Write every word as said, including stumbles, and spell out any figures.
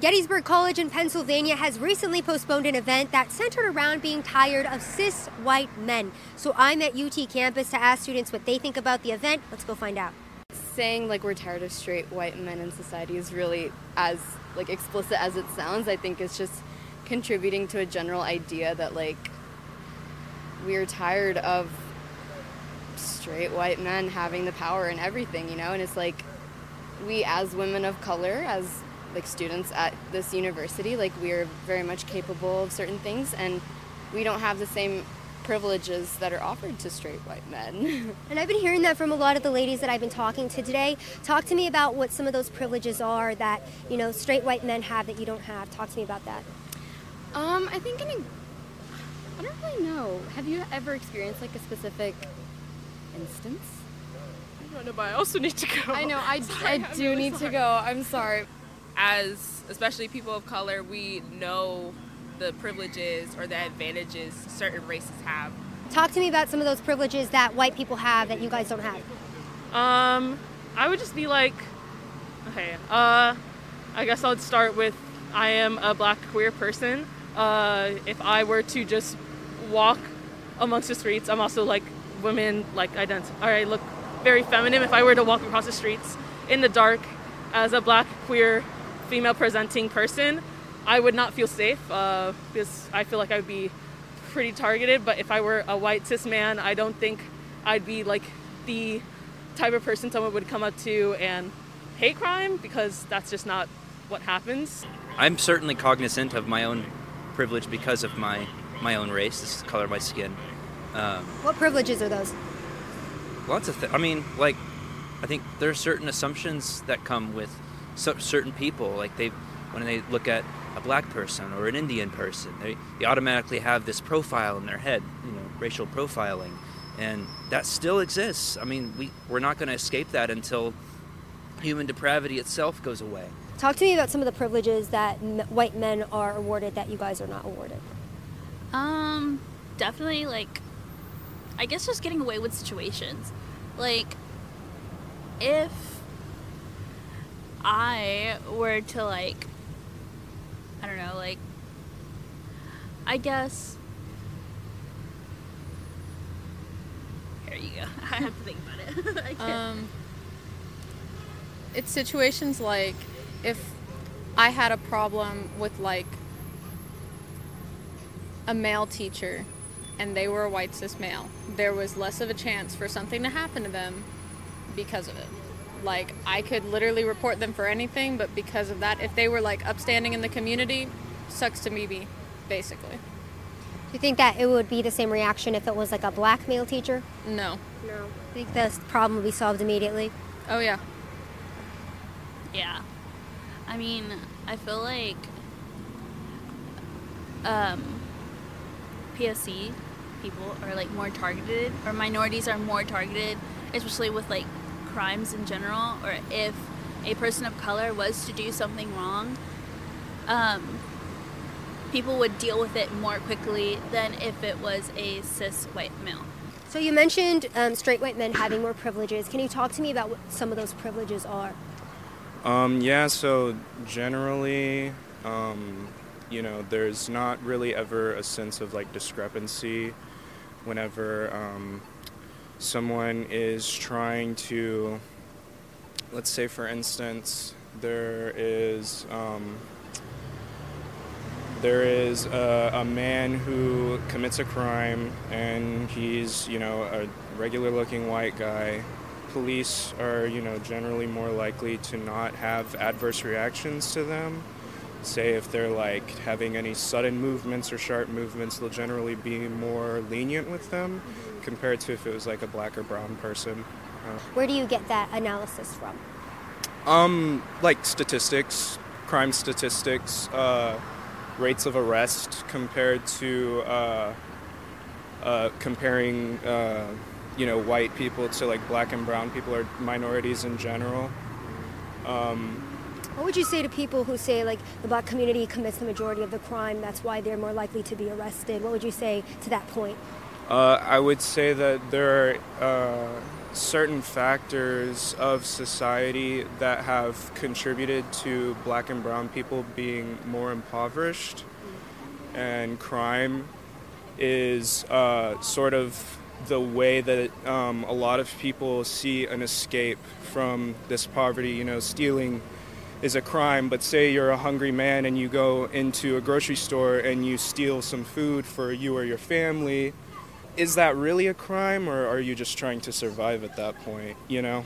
Gettysburg College in Pennsylvania has recently postponed an event that centered around being tired of cis white men. So I'm at U T campus to ask students what they think about the event. Let's go find out. Saying like we're tired of straight white men in society is really as like explicit as it sounds. I think it's just contributing to a general idea that like we're tired of straight white men having the power and everything, you know, and it's like we as women of color, as like students at this university, like we are very much capable of certain things, and we don't have the same privileges that are offered to straight white men. And I've been hearing that from a lot of the ladies that I've been talking to today. Talk to me about what some of those privileges are that, you know, straight white men have that you don't have. Talk to me about that. Um, I think in a, I don't really know. Have you ever experienced like a specific instance? I don't know, but I also need to go. I know, I, sorry, I do really need sorry. to go. I'm sorry. As especially people of color, we know the privileges or the advantages certain races have. Talk to me about some of those privileges that white people have that you guys don't have. Um, I would just be like, okay, uh, I guess I'll start with I am a black queer person. Uh, if I were to just walk amongst the streets, I'm also like women like identify, or I look very feminine if I were to walk across the streets in the dark as a black queer female presenting person. I would not feel safe uh, because I feel like I would be pretty targeted. But if I were a white cis man, I don't think I'd be like the type of person someone would come up to and hate crime, because that's just not what happens. I'm certainly cognizant of my own privilege because of my my own race, this is the color of my skin. Um, What privileges are those? lots of things. I mean, like, I think there are certain assumptions that come with so, certain people. Like they, when they look at a black person or an Indian person, they, they automatically have this profile in their head, you know, racial profiling, and that still exists. I mean, we we're not going to escape that until human depravity itself goes away. Talk to me about some of the privileges that m- white men are awarded that you guys are not awarded. Um, definitely, like, I guess just getting away with situations. Like, if I were to, like, I don't know, like, I guess, here you go. I have to think about it. I can't. Um, it's situations like if I had a problem with like a male teacher and they were a white cis male, there was less of a chance for something to happen to them because of it. Like, I could literally report them for anything, but because of that, if they were like upstanding in the community, sucks to me, be basically. Do you think that it would be the same reaction if it was like a black male teacher? No. No. I think this problem would be solved immediately. Oh yeah. Yeah. I mean, I feel like um, P O C people are like more targeted, or minorities are more targeted, especially with like crimes in general, or if a person of color was to do something wrong, um, people would deal with it more quickly than if it was a cis white male. So you mentioned um, straight white men having more privileges. Can you talk to me about what some of those privileges are? Um, yeah, so generally, um, you know, there's not really ever a sense of like discrepancy whenever um, someone is trying to, let's say for instance, there is um, there is a, a man who commits a crime and he's, you know, a regular looking white guy. Police are, you know, generally more likely to not have adverse reactions to them. Say if they're like having any sudden movements or sharp movements, they'll generally be more lenient with them compared to if it was like a black or brown person. Uh, Where do you get that analysis from? um, like statistics, crime statistics, uh, rates of arrest compared to uh, uh, comparing. Uh, you know, white people to like black and brown people or minorities in general. Um, What would you say to people who say like the black community commits the majority of the crime, that's why they're more likely to be arrested? What would you say to that point? uh, I would say that there are uh, certain factors of society that have contributed to black and brown people being more impoverished, and crime is uh, sort of the way that um, a lot of people see an escape from this poverty. You know, stealing is a crime, but say you're a hungry man and you go into a grocery store and you steal some food for you or your family. Is that really a crime, or are you just trying to survive at that point, you know?